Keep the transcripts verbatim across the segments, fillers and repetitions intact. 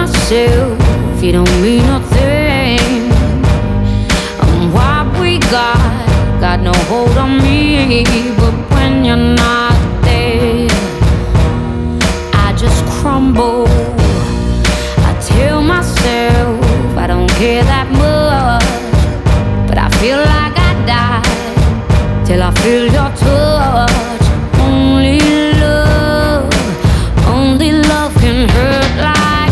myself, you don't mean nothing. And what we got, got no hold on me. But when you're not there, I just crumble. I tell myself I don't care that much, but I feel like I die till I feel your touch. Only love, only love can hurt like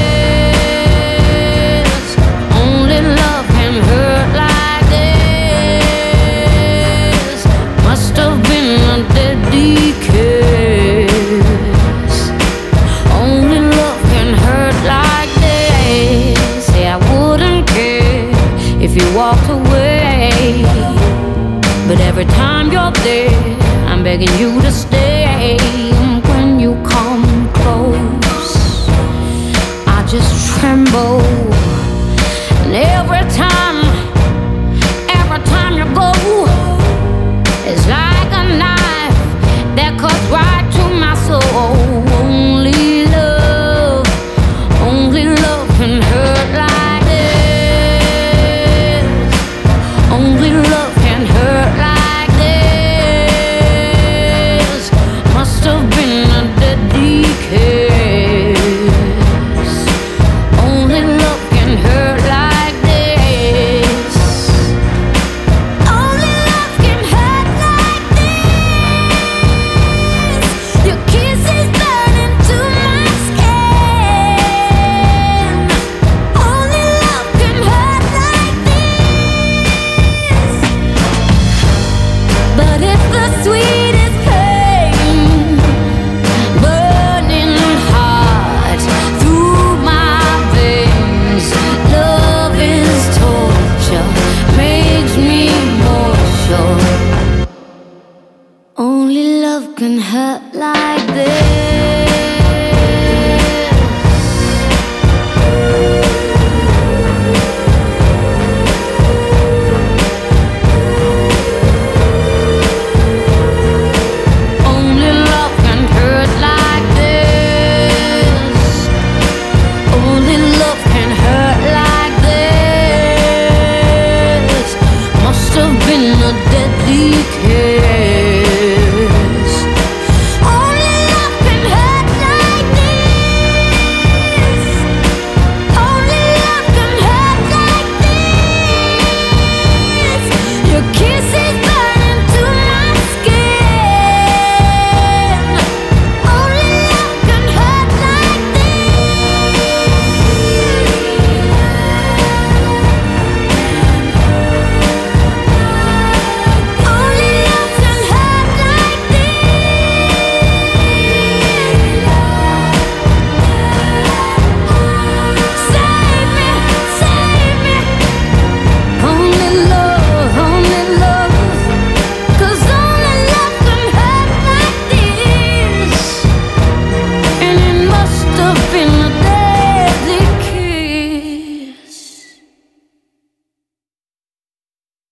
this. Only love can hurt like this. Must have been a deadly kiss. Only love can hurt like this. Say I wouldn't care if you walked away, but every time you're there, I'm begging you to stay.